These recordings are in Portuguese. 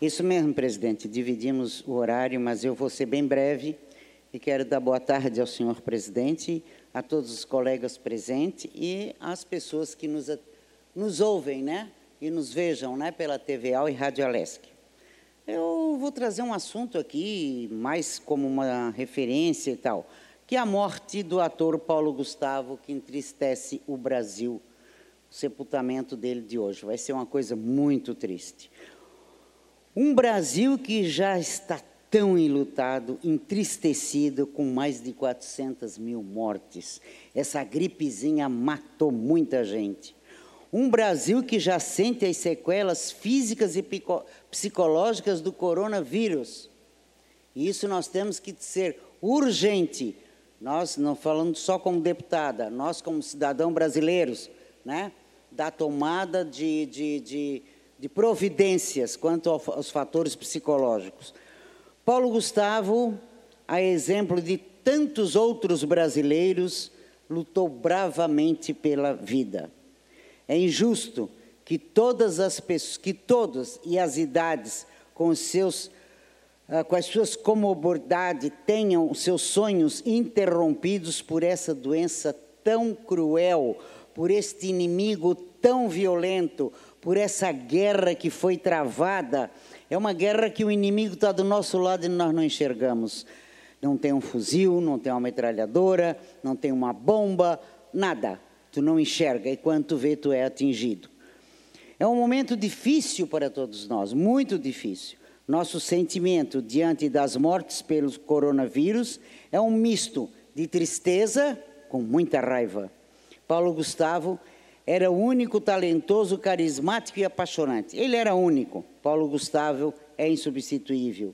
Isso mesmo, presidente. Dividimos o horário, mas eu vou ser bem breve e quero dar boa tarde ao senhor presidente, a todos os colegas presentes e às pessoas que nos ouvem, né? E nos vejam, né? Pela TVA e Rádio Alesc. Eu vou trazer um assunto aqui, mais como uma referência e tal, que é a morte do ator Paulo Gustavo, que entristece o Brasil, o sepultamento dele de hoje. Vai ser uma coisa muito triste. Um Brasil que já está tão enlutado, entristecido, com mais de 400 mil mortes. Essa gripezinha matou muita gente. Um Brasil que já sente as sequelas físicas e psicológicas do coronavírus. E isso nós temos que ser urgente. Nós, não falando só como deputada, nós como cidadãos brasileiros, né, da tomada de providências quanto aos fatores psicológicos. Paulo Gustavo, a exemplo de tantos outros brasileiros, lutou bravamente pela vida. É injusto que todas as pessoas, que todos e as idades com as suas comorbidades tenham os seus sonhos interrompidos por essa doença tão cruel, por este inimigo tão violento, por essa guerra que foi travada. É uma guerra que o inimigo está do nosso lado e nós não enxergamos. Não tem um fuzil, não tem uma metralhadora, não tem uma bomba, nada. Tu não enxerga e quando tu vê, tu é atingido. É um momento difícil para todos nós, muito difícil. Nosso sentimento diante das mortes pelo coronavírus é um misto de tristeza com muita raiva. Paulo Gustavo era o único talentoso, carismático e apaixonante. Ele era único. Paulo Gustavo é insubstituível.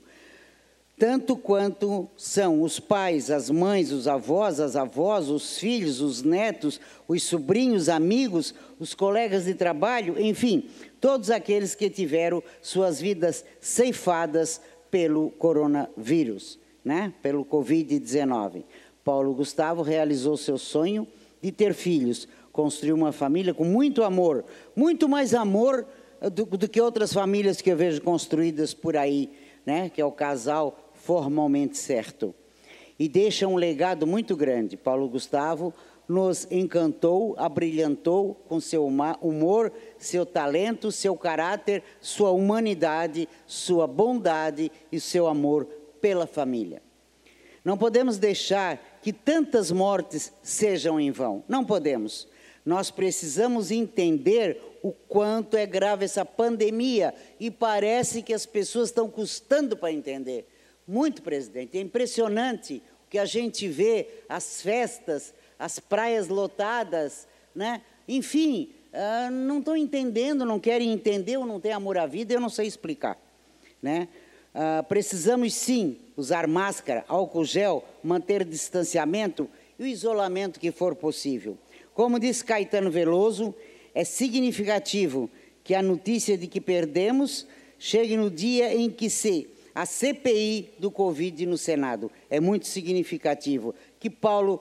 Tanto quanto são os pais, as mães, os avós, as avós, os filhos, os netos, os sobrinhos, amigos, os colegas de trabalho, enfim, todos aqueles que tiveram suas vidas ceifadas pelo coronavírus, né? Pelo Covid-19. Paulo Gustavo realizou seu sonho de ter filhos, construiu uma família com muito amor, muito mais amor do que outras famílias que eu vejo construídas por aí, né? Que é o casal formalmente certo. E deixa um legado muito grande. Paulo Gustavo nos encantou, abrilhantou com seu humor, seu talento, seu caráter, sua humanidade, sua bondade e seu amor pela família. Não podemos deixar que tantas mortes sejam em vão. Não podemos. Nós precisamos entender o quanto é grave essa pandemia e parece que as pessoas estão custando para entender. Muito, presidente. É impressionante o que a gente vê, as festas, as praias lotadas, né? Enfim, não estão entendendo, não querem entender ou não têm amor à vida, eu não sei explicar, né? Precisamos, sim, usar máscara, álcool gel, manter distanciamento e o isolamento que for possível. Como disse Caetano Veloso, é significativo que a notícia de que perdemos chegue no dia em que a CPI do Covid no Senado. É muito significativo que Paulo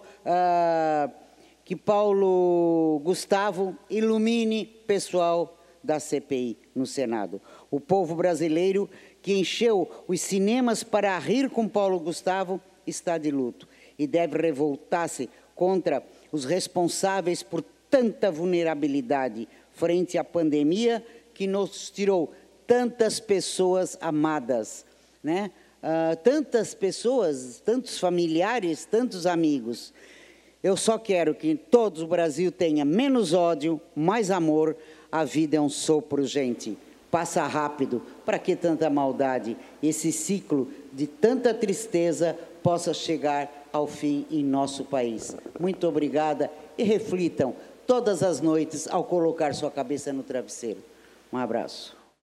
Gustavo ilumine pessoal da CPI no Senado. O povo brasileiro que encheu os cinemas para rir com Paulo Gustavo está de luto e deve revoltar-se contra os responsáveis por tanta vulnerabilidade frente à pandemia que nos tirou tantas pessoas amadas, né? Tantas pessoas, tantos familiares, tantos amigos. Eu só quero que todo o Brasil tenha menos ódio, mais amor. A vida é um sopro, gente. Passa rápido. Para que tanta maldade? Esse ciclo de tanta tristeza possa chegar ao fim em nosso país. Muito obrigada e reflitam todas as noites ao colocar sua cabeça no travesseiro. Um abraço.